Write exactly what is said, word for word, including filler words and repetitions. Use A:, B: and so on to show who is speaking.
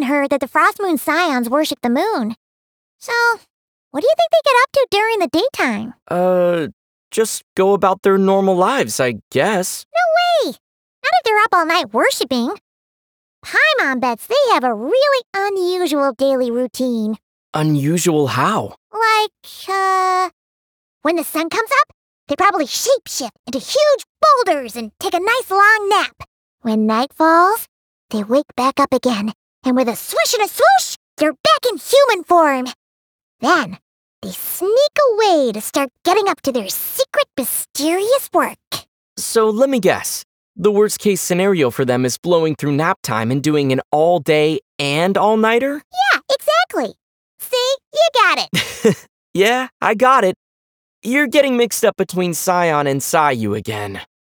A: Scion heard that the Frostmoon Scions worship the moon. So, what do you think they get up to during the daytime?
B: Uh, just go about their normal lives, I guess.
A: No way! Not if they're up all night worshiping. Paimon bets they have a really unusual daily routine.
B: Unusual how?
A: Like, uh... when the sun comes up, they probably shapeshift into huge boulders and take a nice long nap. When night falls, they wake back up again, and with a swish and a swoosh, they're back in human form. Then, they sneak away to start getting up to their secret, mysterious work.
B: So let me guess. The worst-case scenario for them is blowing through nap time and doing an all-day and all-nighter?
A: Yeah, exactly. See, you got it.
B: Yeah, I got it. You're getting mixed up between Scion and Sayu again.